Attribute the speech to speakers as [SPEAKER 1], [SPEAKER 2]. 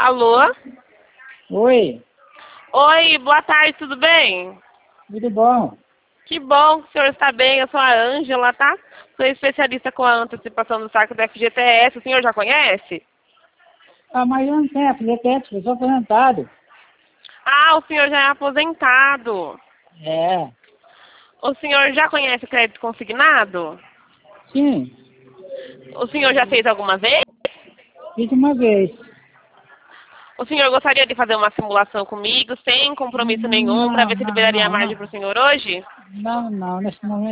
[SPEAKER 1] Alô?
[SPEAKER 2] Oi,
[SPEAKER 1] Oi, boa tarde, tudo bem?
[SPEAKER 2] tudo bom?
[SPEAKER 1] Que bom que o senhor está bem. Eu sou a Ângela, tá? Sou especialista com a antecipação do saco do FGTS. O senhor já conhece?
[SPEAKER 2] Ah, mas eu não tenho FGTS, eu sou aposentado.
[SPEAKER 1] Ah, o senhor já é aposentado.
[SPEAKER 2] É,
[SPEAKER 1] O senhor já conhece o crédito consignado?
[SPEAKER 2] sim,
[SPEAKER 1] O senhor já fez alguma vez?
[SPEAKER 2] fiz uma vez.
[SPEAKER 1] O senhor gostaria de fazer uma simulação comigo, sem compromisso nenhum, para
[SPEAKER 2] Não,
[SPEAKER 1] ver se
[SPEAKER 2] não,
[SPEAKER 1] liberaria a
[SPEAKER 2] não,
[SPEAKER 1] margem
[SPEAKER 2] não.
[SPEAKER 1] para o senhor hoje?
[SPEAKER 2] Não, não, nesse momento